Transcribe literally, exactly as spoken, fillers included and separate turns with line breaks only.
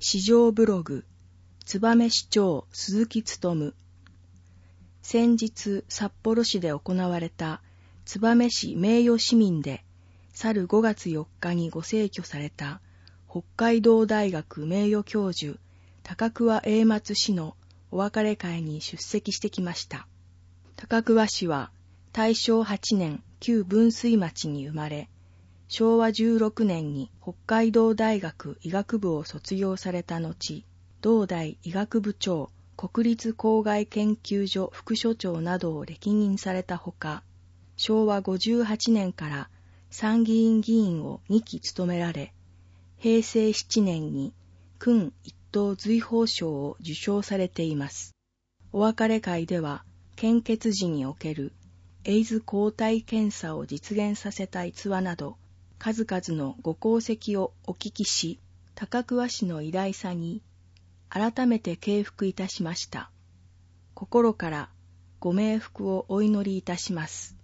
市場ブログ、燕市長鈴木勉。先日、札幌市で行われた燕市名誉市民で、去るごがつよっかにご逝去された北海道大学名誉教授、高桑栄松氏のお別れ会に出席してきました。高桑氏は、大正はちねん旧文水町に生まれ、しょうわじゅうろくねんに北海道大学医学部を卒業された後、同大医学部長、国立公害研究所副所長などを歴任されたほか、しょうわごじゅうはちねんから参議院議員をにき務められ、へいせいしちねんに勲一等随宝章を受章されています。お別れ会では、献血時におけるエイズ抗体検査を実現させた逸話など、数々のご功績をお聞きし、高桑氏の偉大さに改めて敬服いたしました。心からご冥福をお祈りいたします。